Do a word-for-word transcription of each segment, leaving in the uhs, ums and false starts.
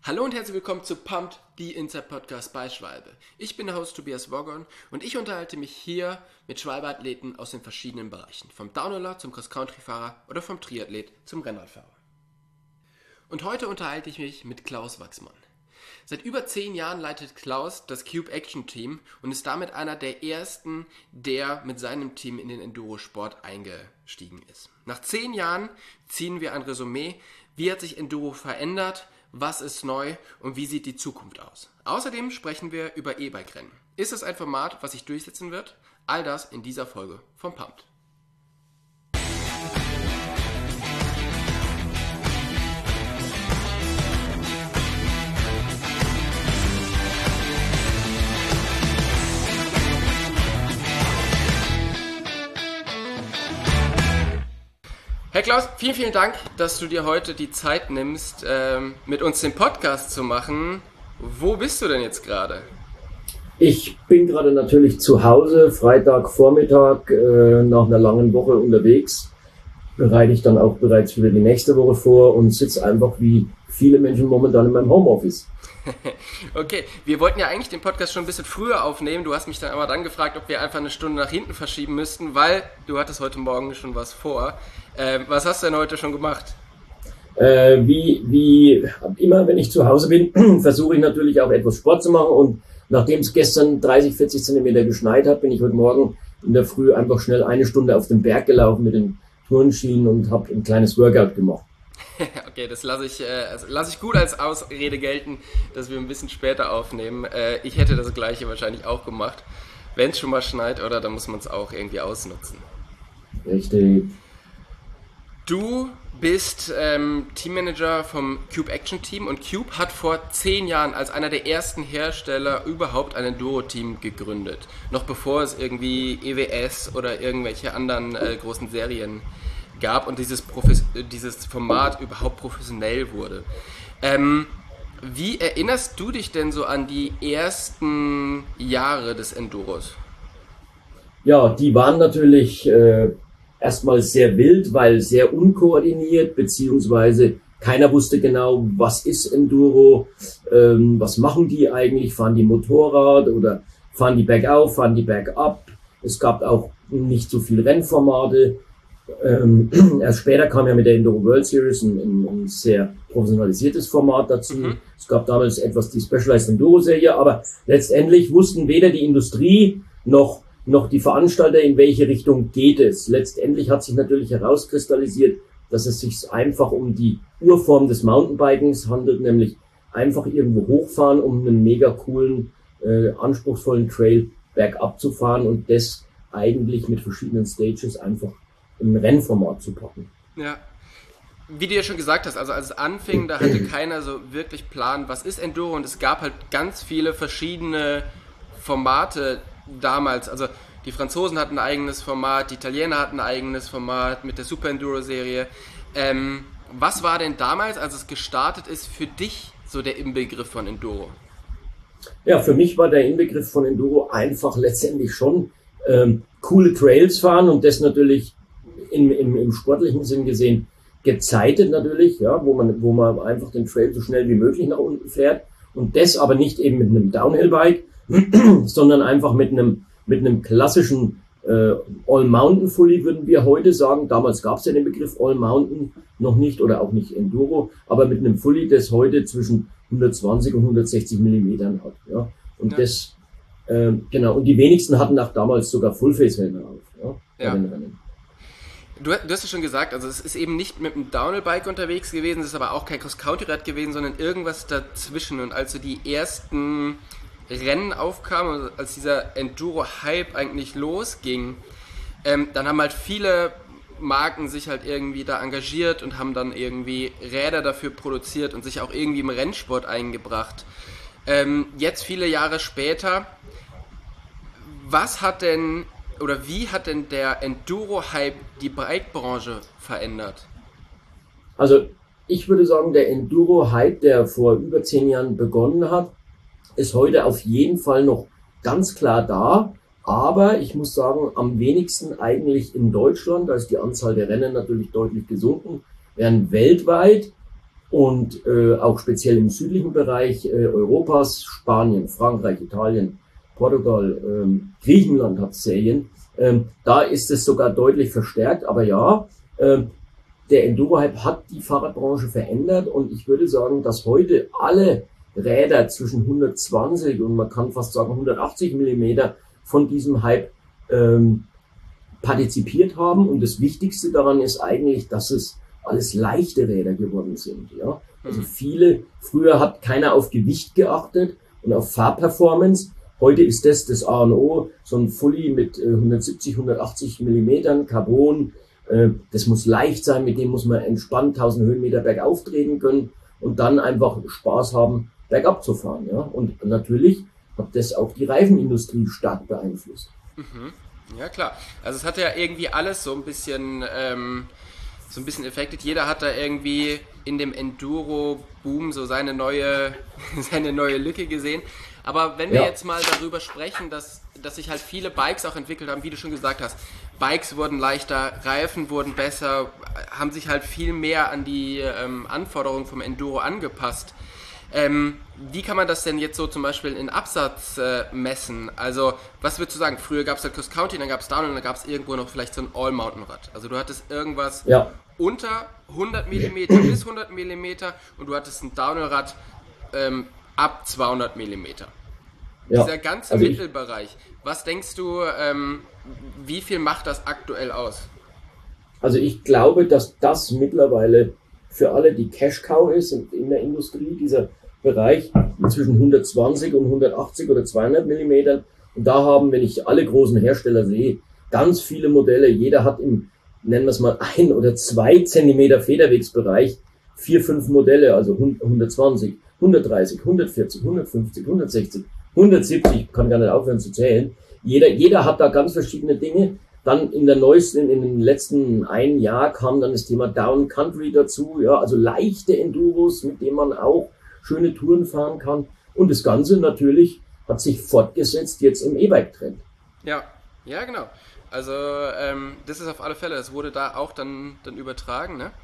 Hallo und herzlich willkommen zu Pumped, die Inside-Podcast bei Schwalbe. Ich bin der Host Tobias Woggon und ich unterhalte mich hier mit Schwalbe-Athleten aus den verschiedenen Bereichen. Vom Downhiller zum Cross-Country-Fahrer oder vom Triathlet zum Rennradfahrer. Und heute unterhalte ich mich mit Klaus Wachsmann. Seit über zehn Jahren leitet Klaus das Cube Action Team und ist damit einer der ersten, der mit seinem Team in den Enduro-Sport eingestiegen ist. Nach zehn Jahren ziehen wir ein Resümee. Wie hat sich Enduro verändert? Was ist neu und wie sieht die Zukunft aus? Außerdem sprechen wir über E-Bike-Rennen. Ist es ein Format, was sich durchsetzen wird? All das in dieser Folge von Pumped. Herr Klaus, vielen, vielen Dank, dass du dir heute die Zeit nimmst, ähm, mit uns den Podcast zu machen. Wo bist du denn jetzt gerade? Ich bin gerade natürlich zu Hause, Freitagvormittag, äh, nach einer langen Woche unterwegs. Bereite ich dann auch bereits für die nächste Woche vor und sitze einfach wie viele Menschen momentan in meinem Homeoffice. Okay, wir wollten ja eigentlich den Podcast schon ein bisschen früher aufnehmen. Du hast mich dann aber dann gefragt, ob wir einfach eine Stunde nach hinten verschieben müssten, weil du hattest heute Morgen schon was vor. Ähm, was hast du denn heute schon gemacht? Äh, wie, wie immer, wenn ich zu Hause bin, versuche ich natürlich auch etwas Sport zu machen. Und nachdem es gestern dreißig, vierzig Zentimeter geschneit hat, bin ich heute Morgen in der Früh einfach schnell eine Stunde auf den Berg gelaufen mit den Turnschienen und habe ein kleines Workout gemacht. Okay, das lasse ich, äh, also lasse ich gut als Ausrede gelten, dass wir ein bisschen später aufnehmen. Äh, ich hätte das Gleiche wahrscheinlich auch gemacht. Wenn es schon mal schneit, oder, dann muss man es auch irgendwie ausnutzen. Richtig. Du bist ähm, Teammanager vom Cube Action Team und Cube hat vor zehn Jahren als einer der ersten Hersteller überhaupt ein Enduro-Team gegründet. Noch bevor es irgendwie E W S oder irgendwelche anderen äh, großen Serien gab und dieses, Profes- dieses Format überhaupt professionell wurde. Ähm, wie erinnerst du dich denn so an die ersten Jahre des Enduros? Ja, die waren natürlich äh, erstmal sehr wild, weil sehr unkoordiniert, beziehungsweise keiner wusste genau, was ist Enduro, ähm, was machen die eigentlich, fahren die Motorrad oder fahren die bergauf, fahren die bergab. Es gab auch nicht so viele Rennformate. Ähm, erst später kam ja mit der Enduro World Series ein, ein, ein sehr professionalisiertes Format dazu. Mhm. Es gab damals etwas die Specialized Enduro Serie, aber letztendlich wussten weder die Industrie noch, noch die Veranstalter, in welche Richtung geht es. Letztendlich hat sich natürlich herauskristallisiert, dass es sich einfach um die Urform des Mountainbikens handelt, nämlich einfach irgendwo hochfahren, um einen mega coolen, äh, anspruchsvollen Trail bergab zu fahren und das eigentlich mit verschiedenen Stages einfach im Rennformat zu packen. Ja, wie du ja schon gesagt hast, also als es anfing, da hatte keiner so wirklich Plan, was ist Enduro, und es gab halt ganz viele verschiedene Formate damals. Also die Franzosen hatten ein eigenes Format, die Italiener hatten ein eigenes Format mit der Super Enduro Serie. Ähm, was war denn damals, als es gestartet ist, für dich so der Inbegriff von Enduro? Ja, für mich war der Inbegriff von Enduro einfach letztendlich schon ähm, coole Trails fahren und das natürlich Im, im, im sportlichen Sinn gesehen gezeitet natürlich, ja, wo man, wo man einfach den Trail so schnell wie möglich nach unten fährt und das aber nicht eben mit einem Downhill-Bike, sondern einfach mit einem, mit einem klassischen äh, All-Mountain-Fully, würden wir heute sagen. Damals gab es ja den Begriff All-Mountain noch nicht oder auch nicht Enduro, aber mit einem Fully, das heute zwischen hundertzwanzig und hundertsechzig Millimetern hat. Ja. Und ja. das, äh, genau, und die wenigsten hatten auch damals sogar Full-Face-Helme auf. Ja, ja. Bei den Rennen. Du, du hast es schon gesagt, also es ist eben nicht mit einem Downhill-Bike unterwegs gewesen, es ist aber auch kein Cross-Country-Rad gewesen, sondern irgendwas dazwischen. Und als so die ersten Rennen aufkamen, also als dieser Enduro-Hype eigentlich losging, ähm, dann haben halt viele Marken sich halt irgendwie da engagiert und haben dann irgendwie Räder dafür produziert und sich auch irgendwie im Rennsport eingebracht. Ähm, jetzt viele Jahre später, was hat denn oder wie hat denn der Enduro-Hype die Bike-Branche verändert? Also ich würde sagen, der Enduro-Hype, der vor über zehn Jahren begonnen hat, ist heute auf jeden Fall noch ganz klar da. Aber ich muss sagen, am wenigsten eigentlich in Deutschland, da ist die Anzahl der Rennen natürlich deutlich gesunken, während weltweit und äh, auch speziell im südlichen Bereich äh, Europas, Spanien, Frankreich, Italien, Portugal, ähm, Griechenland hat Serien. Ähm, da ist es sogar deutlich verstärkt, aber ja, ähm, der Enduro-Hype hat die Fahrradbranche verändert und ich würde sagen, dass heute alle Räder zwischen hundertzwanzig und man kann fast sagen hundertachtzig Millimeter von diesem Hype ähm, partizipiert haben und das Wichtigste daran ist eigentlich, dass es alles leichte Räder geworden sind. Ja? Also viele, früher hat keiner auf Gewicht geachtet und auf Fahrperformance. Heute ist das das A und O, so ein Fully mit äh, hundertsiebzig, hundertachtzig Millimetern Carbon. Äh, das muss leicht sein, mit dem muss man entspannt tausend Höhenmeter bergauf treten können und dann einfach Spaß haben, bergab zu fahren. Ja? Und natürlich hat das auch die Reifenindustrie stark beeinflusst. Mhm. Ja klar, also es hat ja irgendwie alles so ein bisschen, ähm, so ein bisschen affected. Jeder hat da irgendwie in dem Enduro-Boom so seine neue, seine neue Lücke gesehen. Aber wenn wir Ja. jetzt mal darüber sprechen, dass, dass sich halt viele Bikes auch entwickelt haben, wie du schon gesagt hast, Bikes wurden leichter, Reifen wurden besser, haben sich halt viel mehr an die ähm, Anforderungen vom Enduro angepasst. Ähm, wie kann man das denn jetzt so zum Beispiel in Absatz äh, messen? Also, was würdest du sagen? Früher gab es halt Cross Country, dann gab es Downhill und dann gab es irgendwo noch vielleicht so ein All-Mountain-Rad. Also du hattest irgendwas Ja. unter hundert Millimeter bis hundert Millimeter und du hattest ein Downhill-Rad ähm, ab zweihundert Millimeter. Ja. Dieser ganze Also ich- Mittelbereich, was denkst du, ähm, wie viel macht das aktuell aus? Also ich glaube, dass das mittlerweile für alle die Cash-Cow ist in, in der Industrie, dieser Bereich zwischen hundertzwanzig und hundertachtzig oder zweihundert Millimetern. Und da haben, wenn ich alle großen Hersteller sehe, ganz viele Modelle. Jeder hat im, nennen wir es mal, ein oder zwei Zentimeter Federwegsbereich vier, fünf Modelle, also hundertzwanzig, hundertdreißig, hundertvierzig, hundertfünfzig, hundertsechzig, hundertsiebzig, kann gar nicht aufhören zu zählen. Jeder, jeder hat da ganz verschiedene Dinge. Dann in der neuesten, in den letzten ein Jahr kam dann das Thema Down Country dazu, ja, also leichte Enduros, mit denen man auch schöne Touren fahren kann. Und das Ganze natürlich hat sich fortgesetzt jetzt im E-Bike-Trend. Ja, ja genau. Also ähm, das ist auf alle Fälle, das wurde da auch dann, dann übertragen, ne?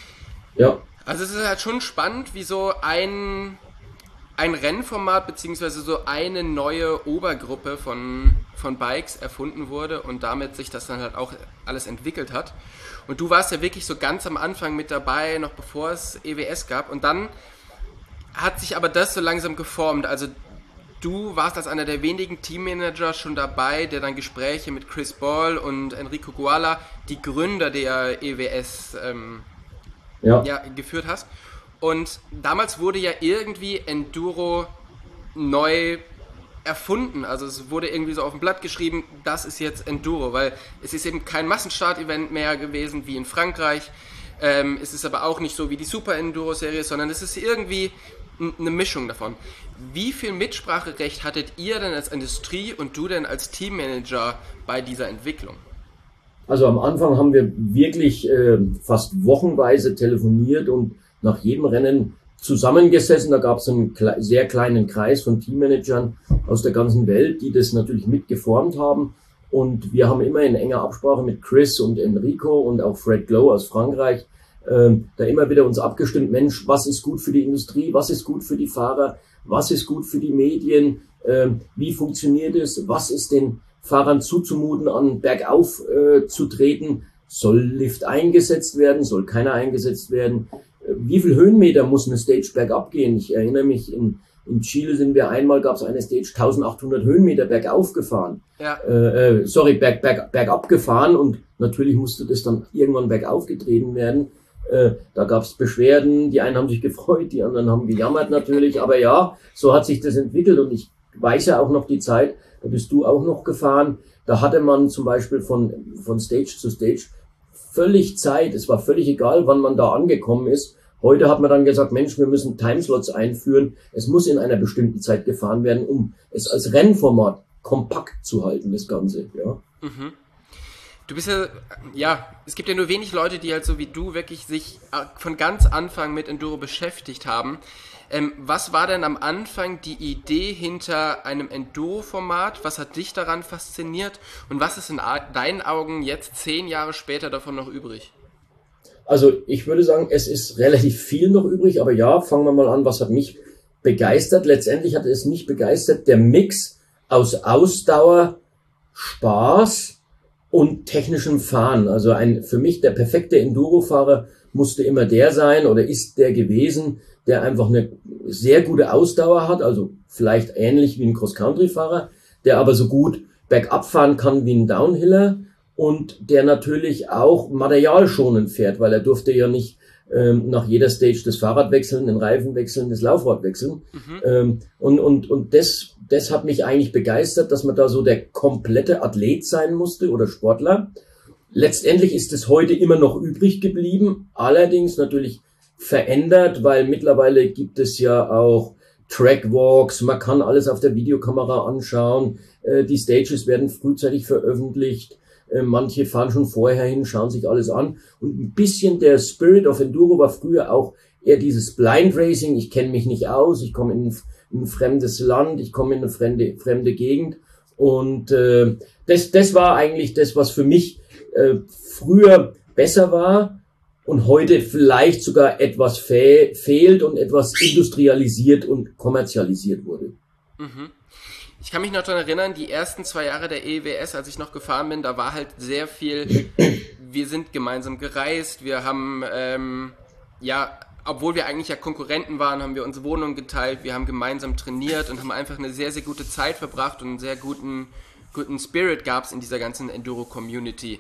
Ja, Also es ist halt schon spannend, wie so ein, ein Rennformat beziehungsweise so eine neue Obergruppe von, von Bikes erfunden wurde und damit sich das dann halt auch alles entwickelt hat. Und du warst ja wirklich so ganz am Anfang mit dabei, noch bevor es E W S gab. Und dann hat sich aber das so langsam geformt. Also du warst als einer der wenigen Teammanager schon dabei, der dann Gespräche mit Chris Ball und Enrico Guala, die Gründer der E W S, ähm, ja, ja, geführt hast. Und damals wurde ja irgendwie Enduro neu erfunden. Also es wurde irgendwie so auf dem Blatt geschrieben, das ist jetzt Enduro, weil es ist eben kein Massenstart-Event mehr gewesen wie in Frankreich. Ähm, es ist aber auch nicht so wie die Super Enduro-Serie, sondern es ist irgendwie n- eine Mischung davon. Wie viel Mitspracherecht hattet ihr denn als Industrie und du denn als Teammanager bei dieser Entwicklung? also am Anfang haben wir wirklich äh, fast wochenweise telefoniert und nach jedem Rennen zusammengesessen. Da gab es einen kle- sehr kleinen Kreis von Teammanagern aus der ganzen Welt, die das natürlich mitgeformt haben. Und wir haben immer in enger Absprache mit Chris und Enrico und auch Fred Glow aus Frankreich ähm, da immer wieder uns abgestimmt, Mensch, was ist gut für die Industrie, was ist gut für die Fahrer, was ist gut für die Medien, ähm, wie funktioniert es, was ist den Fahrern zuzumuten, an bergauf äh, zu treten, soll Lift eingesetzt werden, soll keiner eingesetzt werden, äh, wie viel Höhenmeter muss eine Stage bergab gehen. Ich erinnere mich, in, in Chile sind wir einmal, gab es eine Stage eintausendachthundert Höhenmeter bergauf gefahren, Ja. äh, äh, sorry, berg, berg, bergab gefahren und natürlich musste das dann irgendwann bergauf getreten werden. Äh, da gab es Beschwerden, die einen haben sich gefreut, die anderen haben gejammert natürlich, aber ja, so hat sich das entwickelt und ich weiß ja auch noch die Zeit, da bist du auch noch gefahren, da hatte man zum Beispiel von, von Stage zu Stage völlig Zeit, es war völlig egal, wann man da angekommen ist. Heute hat man dann gesagt, Mensch, wir müssen Timeslots einführen, es muss in einer bestimmten Zeit gefahren werden, um es als Rennformat kompakt zu halten, das Ganze, ja. Mhm. Du bist ja, ja, es gibt ja nur wenig Leute, die halt so wie du wirklich sich von ganz Anfang mit Enduro beschäftigt haben. Ähm, was war denn am Anfang die Idee hinter einem Enduro-Format? Was hat dich daran fasziniert? Und was ist in deinen Augen jetzt zehn Jahre später davon noch übrig? Also ich würde sagen, es ist relativ viel noch übrig, aber ja, fangen wir mal an, was hat mich begeistert? Letztendlich hat es mich begeistert, der Mix aus Ausdauer, Spaß und technischem Fahren. Also ein für mich der perfekte Enduro-Fahrer musste immer der sein oder ist der gewesen, der einfach eine sehr gute Ausdauer hat, also vielleicht ähnlich wie ein Cross-Country-Fahrer, der aber so gut bergab fahren kann wie ein Downhiller und der natürlich auch materialschonend fährt, weil er durfte ja nicht ähm, nach jeder Stage das Fahrrad wechseln, den Reifen wechseln, das Laufrad wechseln. Mhm. Ähm, und und und das, das hat mich eigentlich begeistert, dass man da so der komplette Athlet sein musste oder Sportler. Letztendlich ist es heute immer noch übrig geblieben, allerdings natürlich verändert, weil mittlerweile gibt es ja auch Trackwalks, man kann alles auf der Videokamera anschauen, äh, die Stages werden frühzeitig veröffentlicht, äh, manche fahren schon vorher hin, schauen sich alles an und ein bisschen der Spirit of Enduro war früher auch eher dieses Blind Racing, ich kenne mich nicht aus, ich komme in, in ein fremdes Land, ich komme in eine fremde, fremde Gegend und äh, das, das war eigentlich das, was für mich äh, früher besser war und heute vielleicht sogar etwas fe- fehlt und etwas industrialisiert und kommerzialisiert wurde. Mhm. Ich kann mich noch daran erinnern, die ersten zwei Jahre der E W S, als ich noch gefahren bin, da war halt sehr viel, wir sind gemeinsam gereist, wir haben, ähm, ja, obwohl wir eigentlich ja Konkurrenten waren, haben wir uns Wohnungen geteilt, wir haben gemeinsam trainiert und haben einfach eine sehr, sehr gute Zeit verbracht und einen sehr guten, guten Spirit gab es in dieser ganzen Enduro-Community.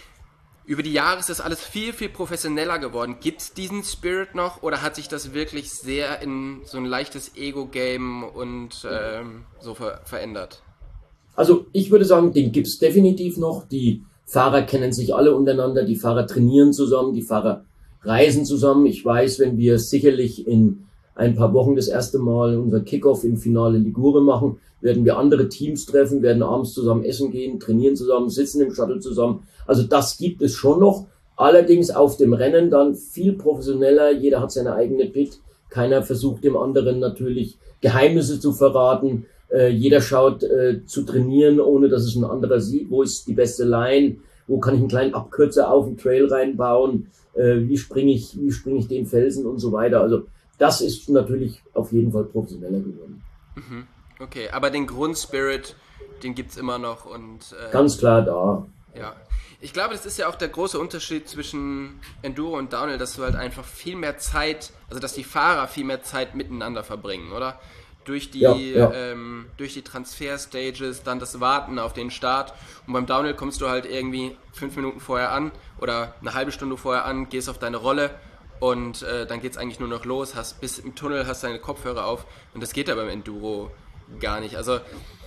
Über die Jahre ist das alles viel, viel professioneller geworden. Gibt es diesen Spirit noch oder hat sich das wirklich sehr in so ein leichtes Ego-Game und ähm, so ver- verändert? Also ich würde sagen, den gibt's definitiv noch. Die Fahrer kennen sich alle untereinander, die Fahrer trainieren zusammen, die Fahrer reisen zusammen. Ich weiß, wenn wir sicherlich in ein paar Wochen das erste Mal unser Kickoff im Finale Ligure machen, werden wir andere Teams treffen, werden abends zusammen essen gehen, trainieren zusammen, sitzen im Shuttle zusammen. Also das gibt es schon noch. Allerdings auf dem Rennen dann viel professioneller. Jeder hat seine eigene Pit. Keiner versucht dem anderen natürlich Geheimnisse zu verraten. Äh, jeder schaut äh, zu trainieren, ohne dass es ein anderer sieht. Wo ist die beste Line? Wo kann ich einen kleinen Abkürzer auf den Trail reinbauen? Äh, wie springe ich, wie springe ich den Felsen und so weiter. Also das ist natürlich auf jeden Fall professioneller geworden. Mhm. Okay, aber den Grundspirit, den gibt's immer noch und äh, ganz klar da. Ja, ich glaube, das ist ja auch der große Unterschied zwischen Enduro und Downhill, dass du halt einfach viel mehr Zeit, also dass die Fahrer viel mehr Zeit miteinander verbringen, oder? Durch die, ja, ja. Ähm, durch die Transfer-Stages, dann das Warten auf den Start. Und beim Downhill kommst du halt irgendwie fünf Minuten vorher an oder eine halbe Stunde vorher an, gehst auf deine Rolle und äh, dann geht's eigentlich nur noch los, hast bis im Tunnel, hast deine Kopfhörer auf und das geht ja beim Enduro gar nicht. Also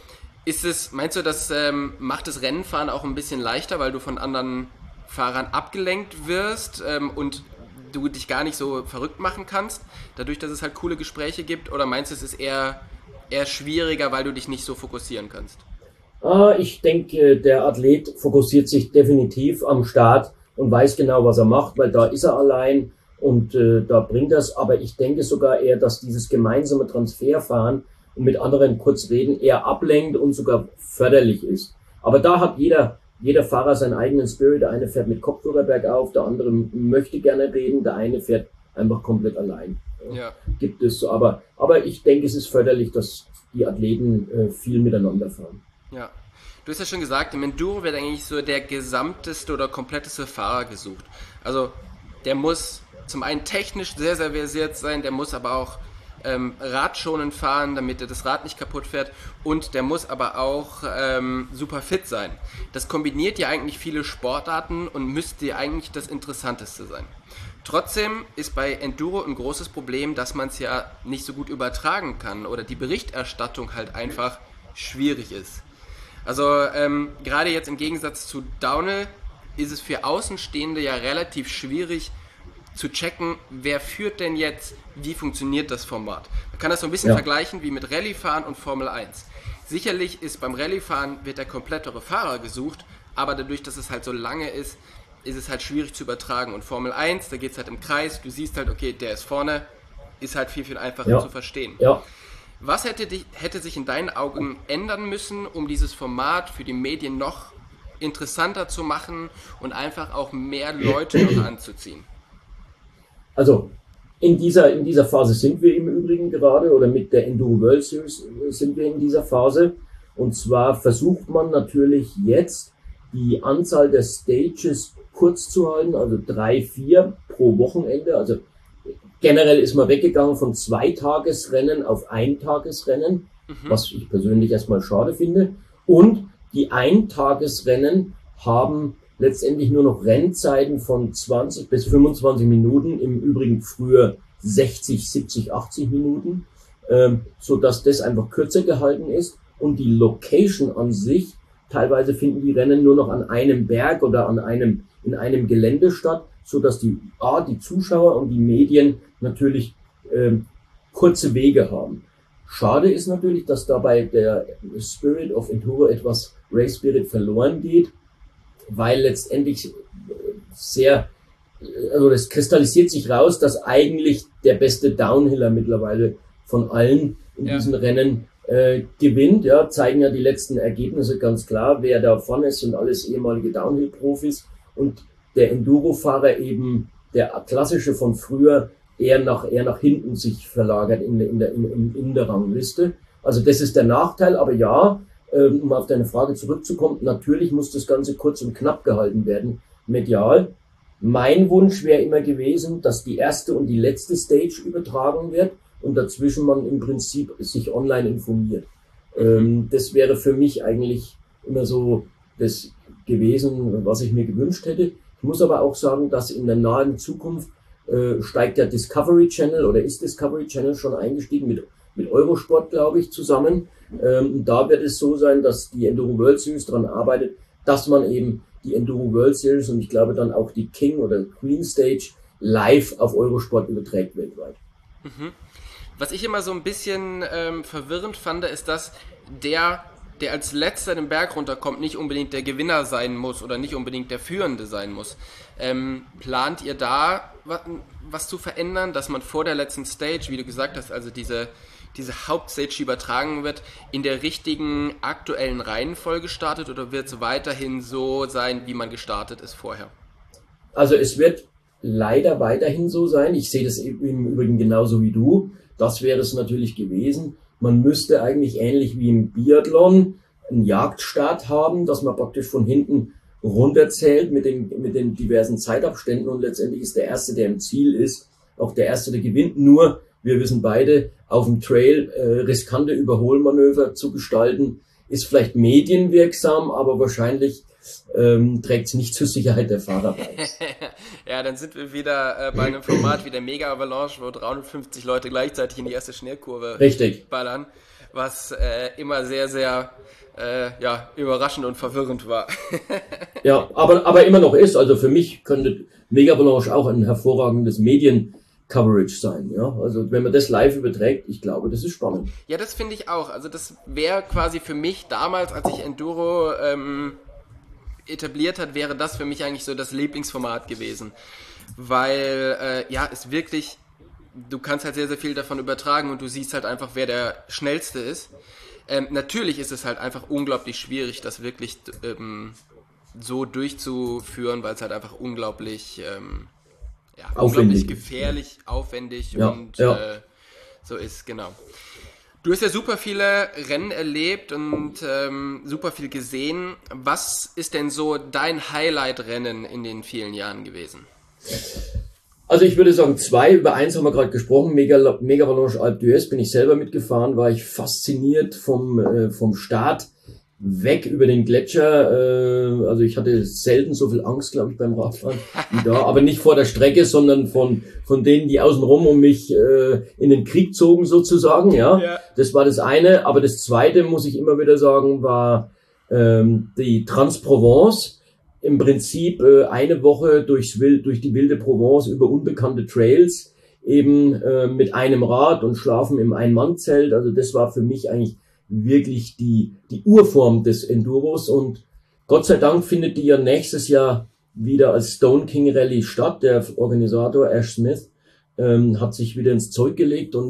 ist es, meinst du, das ähm, macht das Rennenfahren auch ein bisschen leichter, weil du von anderen Fahrern abgelenkt wirst ähm, und du dich gar nicht so verrückt machen kannst, dadurch, dass es halt coole Gespräche gibt? Oder meinst du, es ist eher, eher schwieriger, weil du dich nicht so fokussieren kannst? Ah, ich denke, der Athlet fokussiert sich definitiv am Start und weiß genau, was er macht, weil da ist er allein und äh, da bringt er es. Aber ich denke sogar eher, dass dieses gemeinsame Transferfahren und mit anderen kurz reden eher ablenkt und sogar förderlich ist. Aber da hat jeder jeder Fahrer seinen eigenen Spirit. Der eine fährt mit Kopfhörer bergauf, der andere möchte gerne reden, der eine fährt einfach komplett allein. Ja. Gibt es so. Aber, aber ich denke, es ist förderlich, dass die Athleten äh, viel miteinander fahren. Ja. Du hast ja schon gesagt, im Enduro wird eigentlich so der gesamteste oder kompletteste Fahrer gesucht. Also der muss zum einen technisch sehr, sehr versiert sein, der muss aber auch Ähm, radschonend fahren, damit er das Rad nicht kaputt fährt und der muss aber auch ähm, super fit sein. Das kombiniert ja eigentlich viele Sportarten und müsste ja eigentlich das Interessanteste sein. Trotzdem ist bei Enduro ein großes Problem, dass man es ja nicht so gut übertragen kann oder die Berichterstattung halt einfach schwierig ist. Also ähm, gerade jetzt im Gegensatz zu Downhill ist es für Außenstehende ja relativ schwierig zu checken, wer führt denn jetzt, wie funktioniert das Format. Man kann das so ein bisschen ja. vergleichen wie mit Rallye-Fahren und Formel eins. Sicherlich ist beim Rallye-Fahren wird der komplettere Fahrer gesucht, aber dadurch, dass es halt so lange ist, ist es halt schwierig zu übertragen. Und Formel eins, da geht es halt im Kreis, du siehst halt, okay, der ist vorne, ist halt viel, viel einfacher ja. zu verstehen. Ja. Was hätte, dich, hätte sich in deinen Augen ändern müssen, um dieses Format für die Medien noch interessanter zu machen und einfach auch mehr Leute noch anzuziehen? Also in dieser, in dieser Phase sind wir im Übrigen gerade, oder mit der Enduro World Series sind wir in dieser Phase. Und zwar versucht man natürlich jetzt die Anzahl der Stages kurz zu halten, also drei, vier pro Wochenende. Also generell ist man weggegangen von zwei Tagesrennen auf ein Tagesrennen, mhm. was ich persönlich erstmal schade finde. Und die Eintagesrennen haben letztendlich nur noch Rennzeiten von zwanzig bis fünfundzwanzig Minuten, im Übrigen früher sechzig, siebzig, achtzig Minuten, ähm, so dass das einfach kürzer gehalten ist und die Location an sich, teilweise finden die Rennen nur noch an einem Berg oder an einem, in einem Gelände statt, so dass die, A, die Zuschauer und die Medien natürlich ähm, kurze Wege haben. Schade ist natürlich, dass dabei der Spirit of Enduro etwas Race Spirit verloren geht, weil letztendlich sehr, also das kristallisiert sich raus, dass eigentlich der beste Downhiller mittlerweile von allen in ja. diesen Rennen äh, gewinnt. Ja, zeigen ja die letzten Ergebnisse ganz klar, wer da vorne ist, sind alles ehemalige Downhill-Profis und der Enduro-Fahrer eben, der klassische von früher, eher nach, eher nach hinten sich verlagert in der, in der, in, in der Rangliste. Also das ist der Nachteil, aber ja, um auf deine Frage zurückzukommen, natürlich muss das Ganze kurz und knapp gehalten werden, medial. Mein Wunsch wäre immer gewesen, dass die erste und die letzte Stage übertragen wird und dazwischen man im Prinzip sich online informiert. Ähm, das wäre für mich eigentlich immer so das gewesen, was ich mir gewünscht hätte. Ich muss aber auch sagen, dass in der nahen Zukunft äh, steigt der Discovery Channel oder ist Discovery Channel schon eingestiegen mit, mit Eurosport, glaube ich, zusammen. Ähm, da wird es so sein, dass die Enduro World Series daran arbeitet, dass man eben die Enduro World Series und ich glaube dann auch die King oder Queen Stage live auf Eurosport überträgt weltweit. Mhm. Was ich immer so ein bisschen ähm, verwirrend fand, ist, dass der, der als letzter den Berg runterkommt, nicht unbedingt der Gewinner sein muss oder nicht unbedingt der Führende sein muss. Ähm, plant ihr da was, was zu verändern, dass man vor der letzten Stage, wie du gesagt hast, also diese diese Hauptstage übertragen wird, in der richtigen aktuellen Reihenfolge startet oder wird es weiterhin so sein, wie man gestartet ist vorher? Also es wird leider weiterhin so sein. Ich sehe das im Übrigen genauso wie du. Das wäre es natürlich gewesen. Man müsste eigentlich ähnlich wie im Biathlon einen Jagdstart haben, dass man praktisch von hinten runterzählt mit den, mit den diversen Zeitabständen und letztendlich ist der Erste, der im Ziel ist, auch der Erste, der gewinnt. Nur, wir wissen beide, auf dem Trail äh, riskante Überholmanöver zu gestalten, ist vielleicht medienwirksam, aber wahrscheinlich ähm, trägt es nicht zur Sicherheit der Fahrer bei. Ja, dann sind wir wieder äh, bei einem Format wie der Mega Avalanche, wo dreihundertfünfzig Leute gleichzeitig in die erste Schnellkurve Richtig. ballern, was äh, immer sehr, sehr äh, ja, überraschend und verwirrend war. Ja, aber, aber immer noch ist, also für mich könnte Mega Avalanche auch ein hervorragendes Medien Coverage sein, ja. Also wenn man das live überträgt, ich glaube, das ist spannend. Ja, das finde ich auch. Also das wäre quasi für mich damals, als ich Enduro ähm, etabliert hat, wäre das für mich eigentlich so das Lieblingsformat gewesen. Weil, äh, ja, es wirklich, du kannst halt sehr, sehr viel davon übertragen und du siehst halt einfach, wer der Schnellste ist. Ähm, natürlich ist es halt einfach unglaublich schwierig, das wirklich ähm, so durchzuführen, weil es halt einfach unglaublich... Ähm, Ja, unglaublich gefährlich, aufwendig ja, und ja. Äh, so ist, genau. Du hast ja super viele Rennen erlebt und ähm, super viel gesehen. Was ist denn so dein Highlight-Rennen in den vielen Jahren gewesen? Also ich würde sagen zwei, über eins haben wir gerade gesprochen, Mega, Mega Avalanche Alpe d'Huez bin ich selber mitgefahren, war ich fasziniert vom, äh, vom Start weg über den Gletscher, äh, also ich hatte selten so viel Angst, glaube ich, beim Radfahren wie da, aber nicht vor der Strecke, sondern von von denen, die außenrum um mich äh, in den Krieg zogen sozusagen, ja. ja. Das war das eine, aber das zweite, muss ich immer wieder sagen, war ähm, die Trans-Provence, im Prinzip äh, eine Woche durchs Wild, durch die wilde Provence über unbekannte Trails, eben äh, mit einem Rad und schlafen im Ein-Mann-Zelt, also das war für mich eigentlich wirklich die, die Urform des Enduros und Gott sei Dank findet die ja nächstes Jahr wieder als Stone King Rally statt. Der Organisator Ash Smith ähm, hat sich wieder ins Zeug gelegt und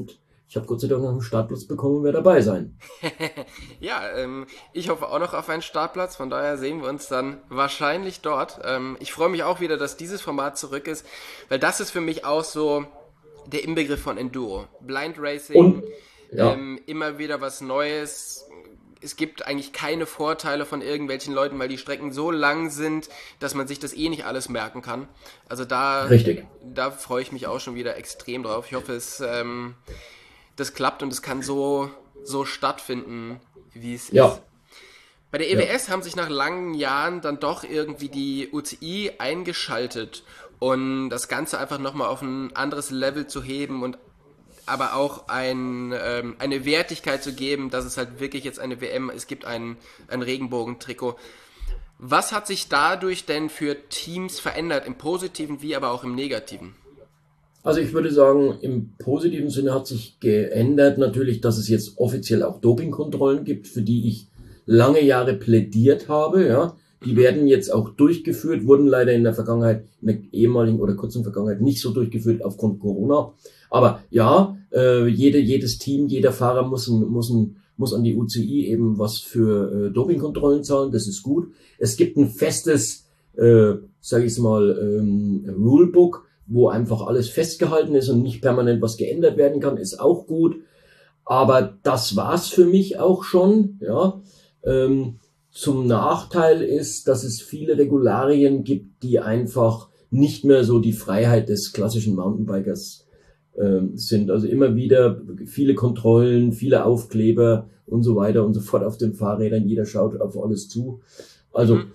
ich habe Gott sei Dank noch einen Startplatz bekommen und werde dabei sein. Ja, ähm, ich hoffe auch noch auf einen Startplatz, von daher sehen wir uns dann wahrscheinlich dort. Ähm, ich freue mich auch wieder, dass dieses Format zurück ist, weil das ist für mich auch so der Inbegriff von Enduro. Blind Racing, Und, ja. ähm, immer wieder was Neues. Es gibt eigentlich keine Vorteile von irgendwelchen Leuten, weil die Strecken so lang sind, dass man sich das eh nicht alles merken kann. Also da, Richtig. da freue ich mich auch schon wieder extrem drauf. Ich hoffe, es ähm, das klappt und es kann so, so stattfinden, wie es Ja. ist. Bei der E W S ja. haben sich nach langen Jahren dann doch irgendwie die U C I eingeschaltet und das Ganze einfach nochmal auf ein anderes Level zu heben und aber auch ein, ähm, eine Wertigkeit zu geben, dass es halt wirklich jetzt eine W M, es gibt ein, ein Regenbogentrikot. Was hat sich dadurch denn für Teams verändert, im Positiven wie aber auch im Negativen? Also ich würde sagen, im positiven Sinne hat sich geändert natürlich, dass es jetzt offiziell auch Dopingkontrollen gibt, für die ich lange Jahre plädiert habe. Ja, die werden jetzt auch durchgeführt, wurden leider in der Vergangenheit, in der ehemaligen oder kurzen Vergangenheit nicht so durchgeführt aufgrund Corona. Aber ja, äh, jede, jedes Team, jeder Fahrer muss, ein, muss, ein, muss an die U C I eben was für äh, Dopingkontrollen zahlen. Das ist gut. Es gibt ein festes, äh, sage ich mal, ähm, Rulebook, wo einfach alles festgehalten ist und nicht permanent was geändert werden kann, ist auch gut. Aber das war's für mich auch schon. Ja. Ähm, zum Nachteil ist, dass es viele Regularien gibt, die einfach nicht mehr so die Freiheit des klassischen Mountainbikers ähm, sind. Also immer wieder viele Kontrollen, viele Aufkleber und so weiter und so fort auf den Fahrrädern. Jeder schaut auf alles zu. Also mhm.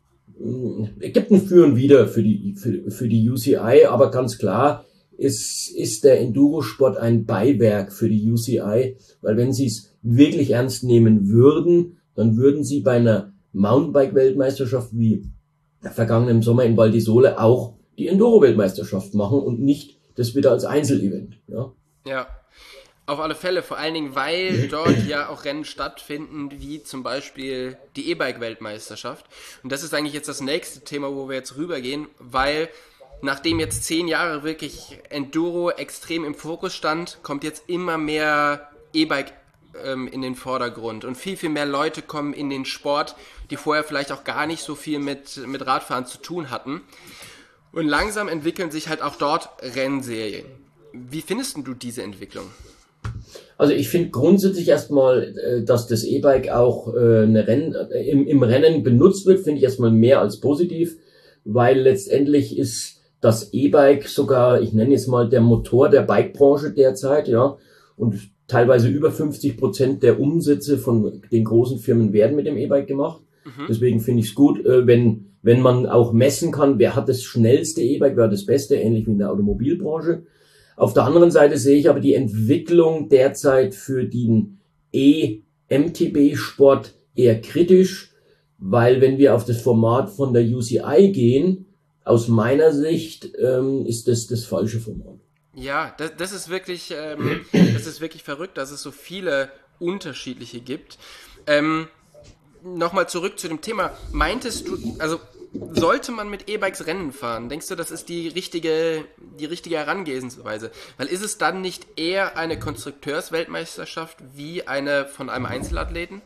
Es gibt ein Für und Wider für die, für, für die U C I, aber ganz klar ist, ist der Endurosport ein Beiwerk für die U C I, weil wenn sie es wirklich ernst nehmen würden, dann würden sie bei einer Mountainbike-Weltmeisterschaft wie vergangenen Sommer in Val di Sole auch die Enduro-Weltmeisterschaft machen und nicht das wieder als Einzelevent. Ja. Ja. Auf alle Fälle, vor allen Dingen, weil dort ja auch Rennen stattfinden, wie zum Beispiel die E-Bike-Weltmeisterschaft. Und das ist eigentlich jetzt das nächste Thema, wo wir jetzt rübergehen, weil nachdem jetzt zehn Jahre wirklich Enduro extrem im Fokus stand, kommt jetzt immer mehr E-Bike ähm, in den Vordergrund. Und viel, viel mehr Leute kommen in den Sport, die vorher vielleicht auch gar nicht so viel mit, mit Radfahren zu tun hatten. Und langsam entwickeln sich halt auch dort Rennserien. Wie findest du diese Entwicklung? Also ich finde grundsätzlich erstmal, dass das E-Bike auch eine Renn, im, im Rennen benutzt wird, finde ich erstmal mehr als positiv, weil letztendlich ist das E-Bike sogar, ich nenne jetzt mal, der Motor der Bikebranche derzeit, ja, und teilweise über fünfzig Prozent der Umsätze von den großen Firmen werden mit dem E-Bike gemacht. Mhm. Deswegen finde ich es gut, wenn, wenn man auch messen kann, wer hat das schnellste E-Bike, wer hat das beste, ähnlich wie in der Automobilbranche. Auf der anderen Seite sehe ich aber die Entwicklung derzeit für den E-M T B-Sport eher kritisch, weil wenn wir auf das Format von der U C I gehen, aus meiner Sicht ähm, ist das das falsche Format. Ja, das, das ist wirklich, ähm, das ist wirklich verrückt, dass es so viele unterschiedliche gibt. Ähm, Nochmal zurück zu dem Thema. Meintest du, also sollte man mit E-Bikes Rennen fahren? Denkst du, das ist die richtige, die richtige Herangehensweise? Weil ist es dann nicht eher eine Konstrukteursweltmeisterschaft wie eine von einem Einzelathleten?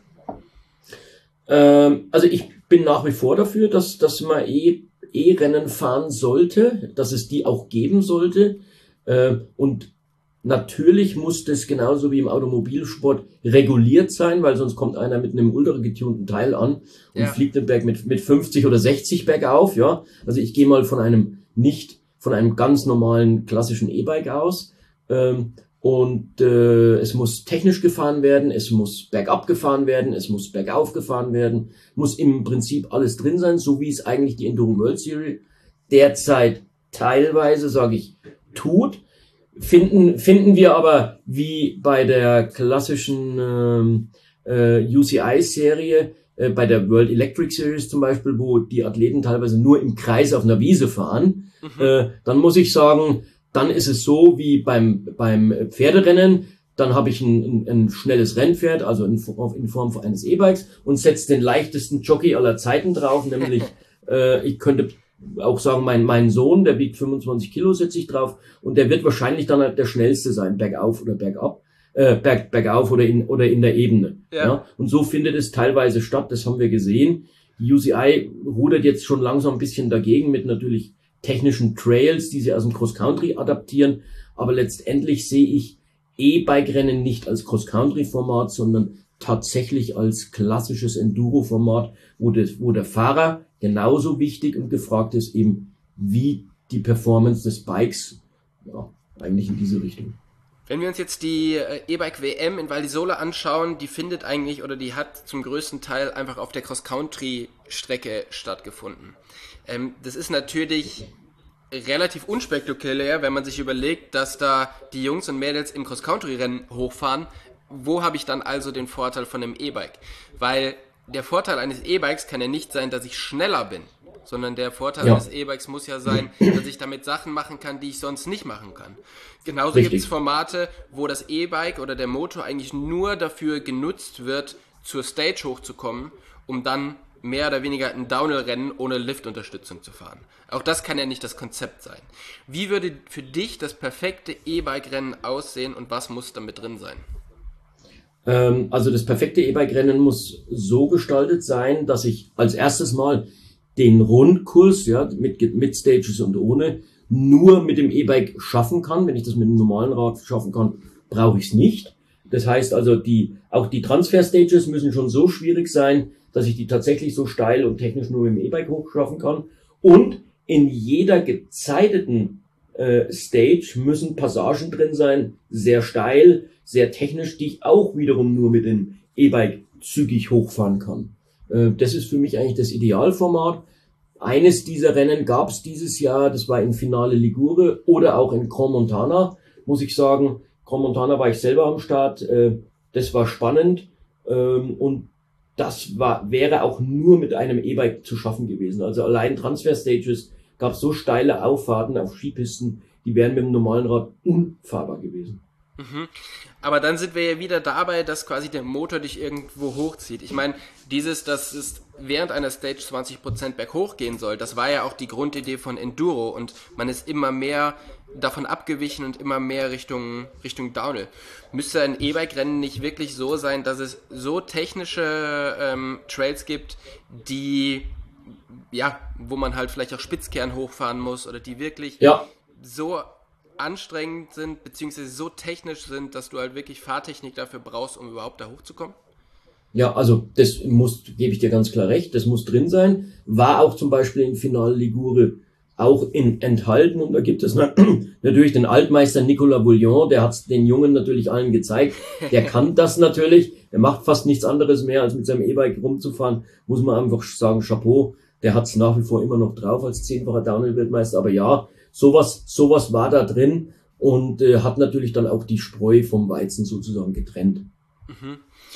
Ähm, also ich bin nach wie vor dafür, dass, dass man E- E-Rennen fahren sollte, dass es die auch geben sollte. Äh, und natürlich muss das genauso wie im Automobilsport reguliert sein, weil sonst kommt einer mit einem ultra getunten Teil an und ja. fliegt den Berg mit, mit fünfzig oder sechzig bergauf, ja. Also ich gehe mal von einem nicht, von einem ganz normalen klassischen E-Bike aus, ähm, und äh, es muss technisch gefahren werden, es muss bergab gefahren werden, es muss bergauf gefahren werden, muss im Prinzip alles drin sein, so wie es eigentlich die Enduro World Series derzeit teilweise, sage ich, tut. Finden, finden wir aber wie bei der klassischen ähm, äh, U C I-Serie, äh, bei der World Electric Series zum Beispiel, wo die Athleten teilweise nur im Kreis auf einer Wiese fahren, mhm. äh, dann muss ich sagen, dann ist es so wie beim beim Pferderennen, dann habe ich ein, ein, ein schnelles Rennpferd, also in, in Form eines E-Bikes und setze den leichtesten Jockey aller Zeiten drauf, nämlich äh, ich könnte auch sagen, mein, mein Sohn, der wiegt fünfundzwanzig Kilo, setze ich drauf und der wird wahrscheinlich dann halt der schnellste sein, bergauf oder bergab. äh, berg, bergauf oder in, oder in der Ebene. Ja. Ja. Und so findet es teilweise statt, das haben wir gesehen. Die U C I rudert jetzt schon langsam ein bisschen dagegen mit natürlich technischen Trails, die sie aus dem Cross-Country adaptieren. Aber letztendlich sehe ich E-Bike-Rennen nicht als Cross-Country-Format, sondern tatsächlich als klassisches Enduro-Format, wo, das, wo der Fahrer genauso wichtig und gefragt ist, eben wie die Performance des Bikes, ja, eigentlich in diese Richtung. Wenn wir uns jetzt die E-Bike-W M in Val di Sole anschauen, die findet eigentlich oder die hat zum größten Teil einfach auf der Cross-Country-Strecke stattgefunden. Ähm, das ist natürlich relativ unspektakulär, wenn man sich überlegt, dass da die Jungs und Mädels im Cross-Country-Rennen hochfahren. Wo habe ich dann also den Vorteil von einem E-Bike? Weil der Vorteil eines E-Bikes kann ja nicht sein, dass ich schneller bin, sondern der Vorteil ja. eines E-Bikes muss ja sein, dass ich damit Sachen machen kann, die ich sonst nicht machen kann. Genauso gibt es Formate, wo das E-Bike oder der Motor eigentlich nur dafür genutzt wird, zur Stage hochzukommen, um dann mehr oder weniger ein Downhill-Rennen ohne Liftunterstützung zu fahren. Auch das kann ja nicht das Konzept sein. Wie würde für dich das perfekte E-Bike-Rennen aussehen und was muss damit drin sein? Ähm, also das perfekte E-Bike-Rennen muss so gestaltet sein, dass ich als erstes mal den Rundkurs, ja, mit, mit Stages und ohne, nur mit dem E-Bike schaffen kann. Wenn ich das mit einem normalen Rad schaffen kann, brauche ich es nicht. Das heißt also, die, auch die Transfer-Stages müssen schon so schwierig sein, dass ich die tatsächlich so steil und technisch nur mit dem E-Bike hochschaffen kann. Und in jeder gezeiteten äh, Stage müssen Passagen drin sein, sehr steil, sehr technisch, die ich auch wiederum nur mit dem E-Bike zügig hochfahren kann. Äh, das ist für mich eigentlich das Idealformat. Eines dieser Rennen gab es dieses Jahr, das war in Finale Ligure oder auch in Grand Montana, muss ich sagen. Grand Montana war ich selber am Start, äh, das war spannend ähm, und das war, wäre auch nur mit einem E-Bike zu schaffen gewesen. Also allein Transfer-Stages gab es so steile Auffahrten auf Skipisten, die wären mit dem normalen Rad unfahrbar gewesen. Mhm. Aber dann sind wir ja wieder dabei, dass quasi der Motor dich irgendwo hochzieht. Ich meine, dieses, dass es während einer Stage zwanzig Prozent berghoch gehen soll, das war ja auch die Grundidee von Enduro und man ist immer mehr davon abgewichen und immer mehr Richtung, Richtung Downhill. Müsste ein E-Bike-Rennen nicht wirklich so sein, dass es so technische ähm, Trails gibt, die, ja, wo man halt vielleicht auch Spitzkern hochfahren muss oder die wirklich ja. so anstrengend sind, beziehungsweise so technisch sind, dass du halt wirklich Fahrtechnik dafür brauchst, um überhaupt da hochzukommen? Ja, also das muss, gebe ich dir ganz klar recht, das muss drin sein. War auch zum Beispiel im Finale Ligure auch in, enthalten und da gibt es natürlich den Altmeister Nicolas Bouillon, der hat es den Jungen natürlich allen gezeigt, der kann das natürlich, der macht fast nichts anderes mehr, als mit seinem E-Bike rumzufahren, muss man einfach sagen, Chapeau, der hat es nach wie vor immer noch drauf als zehnfacher Downhill-Weltmeister, aber ja, sowas, sowas war da drin und äh, hat natürlich dann auch die Spreu vom Weizen sozusagen getrennt. Mhm.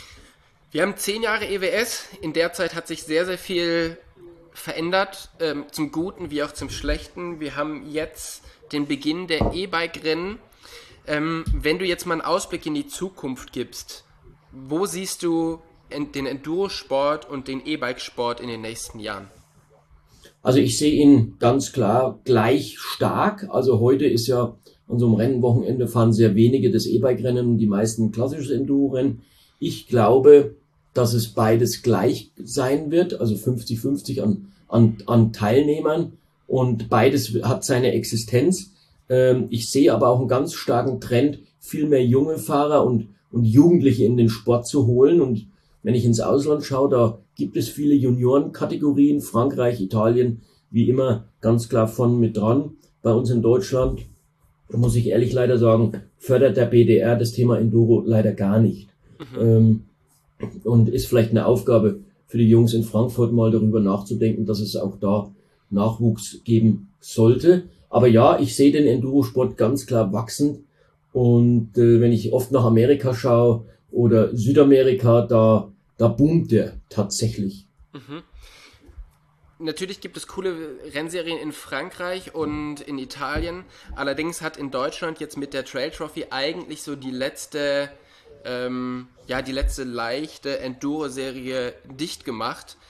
Wir haben zehn Jahre E W S, in der Zeit hat sich sehr, sehr viel verändert, ähm, zum Guten wie auch zum Schlechten. Wir haben jetzt den Beginn der E-Bike-Rennen. Ähm, wenn du jetzt mal einen Ausblick in die Zukunft gibst, wo siehst du den Enduro-Sport und den E-Bike-Sport in den nächsten Jahren? Also ich sehe ihn ganz klar gleich stark. Also heute ist ja an so einem Rennwochenende fahren sehr wenige das E-Bike-Rennen, die meisten klassisches Enduro-Rennen. Ich glaube, dass es beides gleich sein wird, also fünfzig fünfzig an, an, an Teilnehmern und beides hat seine Existenz. Ähm, ich sehe aber auch einen ganz starken Trend, viel mehr junge Fahrer und, und Jugendliche in den Sport zu holen. Und wenn ich ins Ausland schaue, da gibt es viele Juniorenkategorien, Frankreich, Italien, wie immer ganz klar von mit dran. Bei uns in Deutschland, muss ich ehrlich leider sagen, fördert der B D R das Thema Enduro leider gar nicht. Mhm. Ähm, und ist vielleicht eine Aufgabe für die Jungs in Frankfurt mal darüber nachzudenken, dass es auch da Nachwuchs geben sollte. Aber ja, ich sehe den Endurosport ganz klar wachsend und äh, wenn ich oft nach Amerika schaue oder Südamerika, da, da boomt der tatsächlich. Mhm. Natürlich gibt es coole Rennserien in Frankreich und in Italien. Allerdings hat in Deutschland jetzt mit der Trail Trophy eigentlich so die letzte Ähm, ja, die letzte leichte Enduro-Serie dicht gemacht.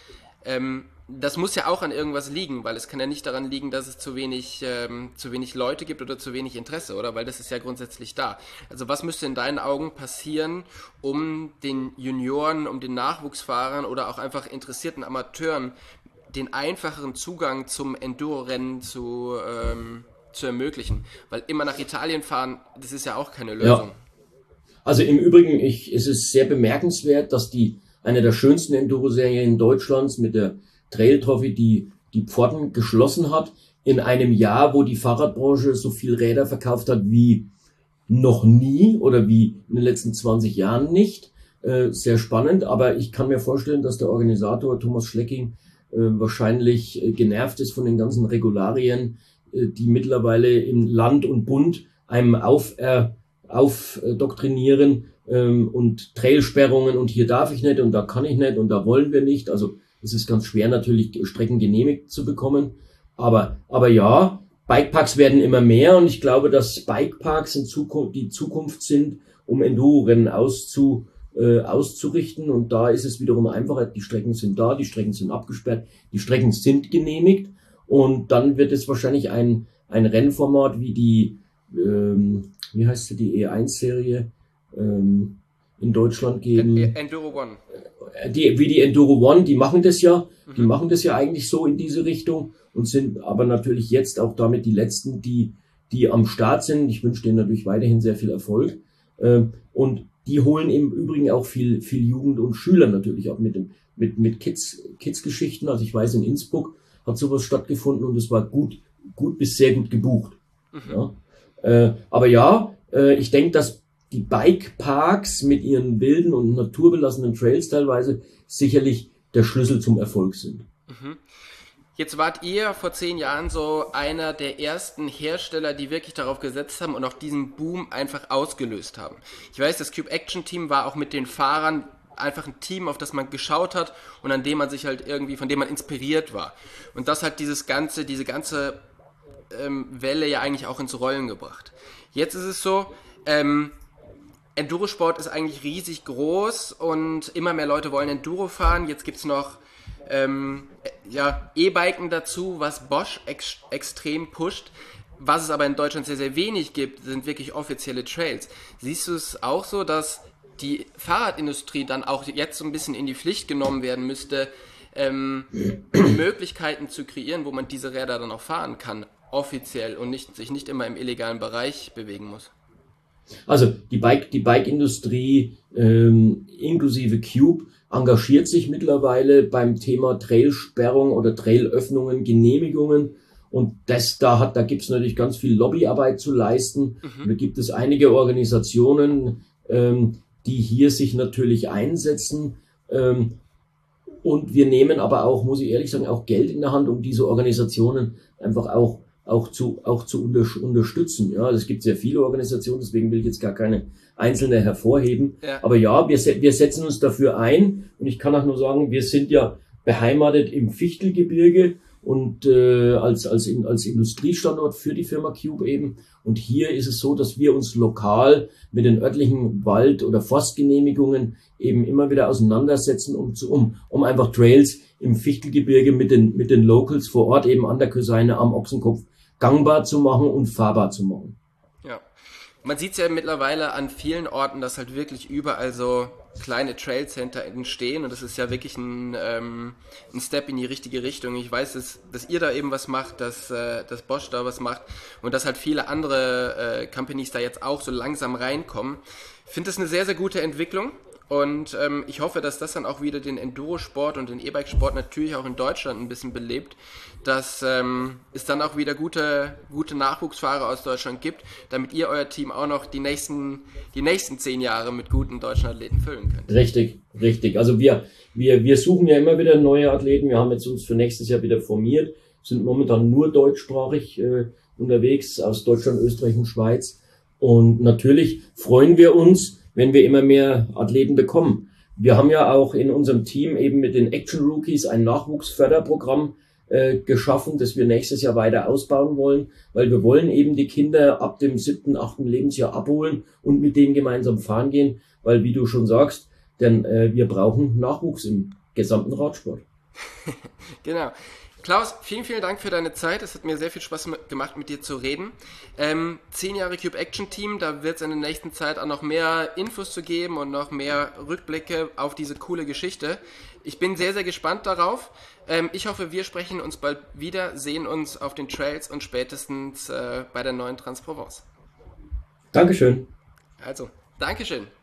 Ähm, das muss ja auch an irgendwas liegen, weil es kann ja nicht daran liegen, dass es zu wenig, ähm, zu wenig Leute gibt oder zu wenig Interesse, oder? Weil das ist ja grundsätzlich da. Also was müsste in deinen Augen passieren, um den Junioren, um den Nachwuchsfahrern oder auch einfach interessierten Amateuren den einfacheren Zugang zum Enduro-Rennen zu, ähm, zu ermöglichen? Weil immer nach Italien fahren, das ist ja auch keine Lösung. Ja. Also im Übrigen, ich, es ist sehr bemerkenswert, dass die eine der schönsten Enduro-Serien Deutschlands mit der Trail Trophy die, die Pforten geschlossen hat, in einem Jahr, wo die Fahrradbranche so viel Räder verkauft hat wie noch nie oder wie in den letzten zwanzig Jahren nicht. Äh, sehr spannend, aber ich kann mir vorstellen, dass der Organisator Thomas Schlecking äh, wahrscheinlich äh, genervt ist von den ganzen Regularien, äh, die mittlerweile im Land und Bund einem auf, äh, aufdoktrinieren ähm, und Trailsperrungen und hier darf ich nicht und da kann ich nicht und da wollen wir nicht. Also es ist ganz schwer natürlich Strecken genehmigt zu bekommen. Aber, aber ja, Bikeparks werden immer mehr und ich glaube, dass Bikeparks in Zukunft die Zukunft sind, um Enduro-Rennen auszu, äh, auszurichten. Und da ist es wiederum einfacher. Die Strecken sind da, die Strecken sind abgesperrt, die Strecken sind genehmigt. Und dann wird es wahrscheinlich ein, ein Rennformat wie die, ähm, wie heißt sie, die E eins Serie ähm, in Deutschland geben. Enduro One. Die, wie die Enduro One, die machen das ja, die mhm. machen das ja eigentlich so in diese Richtung und sind aber natürlich jetzt auch damit die Letzten, die, die am Start sind. Ich wünsche denen natürlich weiterhin sehr viel Erfolg. Und die holen im Übrigen auch viel, viel Jugend und Schüler natürlich auch mit dem, mit, mit Kids, Kids-Geschichten. Also ich weiß, in Innsbruck hat sowas stattgefunden und es war gut, gut bis sehr gut gebucht. Mhm. Ja. Aber ja, ich denke, dass die Bikeparks mit ihren wilden und naturbelassenen Trails teilweise sicherlich der Schlüssel zum Erfolg sind. Jetzt wart ihr vor zehn Jahren so einer der ersten Hersteller, die wirklich darauf gesetzt haben und auch diesen Boom einfach ausgelöst haben. Ich weiß, das Cube Action Team war auch mit den Fahrern einfach ein Team, auf das man geschaut hat und an dem man sich halt irgendwie, von dem man inspiriert war. Und das hat dieses ganze, diese ganze ähm, Welle ja eigentlich auch ins Rollen gebracht. Jetzt ist es so, ähm, Endurosport ist eigentlich riesig groß und immer mehr Leute wollen Enduro fahren. Jetzt gibt's noch ähm, ja, E-Biken dazu, was Bosch ex- extrem pusht. Was es aber in Deutschland sehr, sehr wenig gibt, sind wirklich offizielle Trails. Siehst du es auch so, dass die Fahrradindustrie dann auch jetzt so ein bisschen in die Pflicht genommen werden müsste, ähm, Möglichkeiten zu kreieren, wo man diese Räder dann auch fahren kann, offiziell und nicht, sich nicht immer im illegalen Bereich bewegen muss? Also die Bike, die Bike-Industrie ähm, inklusive Cube engagiert sich mittlerweile beim Thema Trailsperrung oder Trailöffnungen, Genehmigungen und das da hat, da gibt es natürlich ganz viel Lobbyarbeit zu leisten. Mhm. Da gibt es einige Organisationen, ähm, die hier sich natürlich einsetzen ähm, und wir nehmen aber auch, muss ich ehrlich sagen, auch Geld in der Hand, um diese Organisationen einfach auch auch zu, auch zu unter, unterstützen. Ja, es gibt sehr viele Organisationen, deswegen will ich jetzt gar keine einzelne hervorheben. Ja. Aber ja, wir, wir setzen uns dafür ein und ich kann auch nur sagen, wir sind ja beheimatet im Fichtelgebirge und äh, als, als, als Industriestandort für die Firma Cube eben. Und hier ist es so, dass wir uns lokal mit den örtlichen Wald- oder Forstgenehmigungen eben immer wieder auseinandersetzen, um, zu, um, um einfach Trails im Fichtelgebirge mit den, mit den Locals vor Ort eben an der Köseine am Ochsenkopf gangbar zu machen und fahrbar zu machen. Ja, man sieht es ja mittlerweile an vielen Orten, dass halt wirklich überall so kleine Trailcenter entstehen und das ist ja wirklich ein, ähm, ein Step in die richtige Richtung. Ich weiß, dass, dass ihr da eben was macht, dass, äh, dass Bosch da was macht und dass halt viele andere äh, Companies da jetzt auch so langsam reinkommen. Ich finde das eine sehr, sehr gute Entwicklung. Und ähm, ich hoffe, dass das dann auch wieder den Endurosport und den E-Bike-Sport natürlich auch in Deutschland ein bisschen belebt, dass ähm, es dann auch wieder gute, gute Nachwuchsfahrer aus Deutschland gibt, damit ihr euer Team auch noch die nächsten, die nächsten zehn Jahre mit guten deutschen Athleten füllen könnt. Richtig, richtig. Also wir, wir, wir suchen ja immer wieder neue Athleten. Wir haben jetzt uns für nächstes Jahr wieder formiert, sind momentan nur deutschsprachig äh, unterwegs aus Deutschland, Österreich und Schweiz. Und natürlich freuen wir uns, wenn wir immer mehr Athleten bekommen. Wir haben ja auch in unserem Team eben mit den Action Rookies ein Nachwuchsförderprogramm äh, geschaffen, das wir nächstes Jahr weiter ausbauen wollen, weil wir wollen eben die Kinder ab dem siebten, achten Lebensjahr abholen und mit denen gemeinsam fahren gehen, weil wie du schon sagst, denn äh, wir brauchen Nachwuchs im gesamten Radsport. Genau. Klaus, vielen, vielen Dank für deine Zeit. Es hat mir sehr viel Spaß gemacht, mit dir zu reden. Ähm, zehn Jahre Cube Action Team, da wird es in der nächsten Zeit auch noch mehr Infos zu geben und noch mehr Rückblicke auf diese coole Geschichte. Ich bin sehr, sehr gespannt darauf. Ähm, ich hoffe, wir sprechen uns bald wieder, sehen uns auf den Trails und spätestens äh, bei der neuen Trans-Provence. Dankeschön. Also, Dankeschön.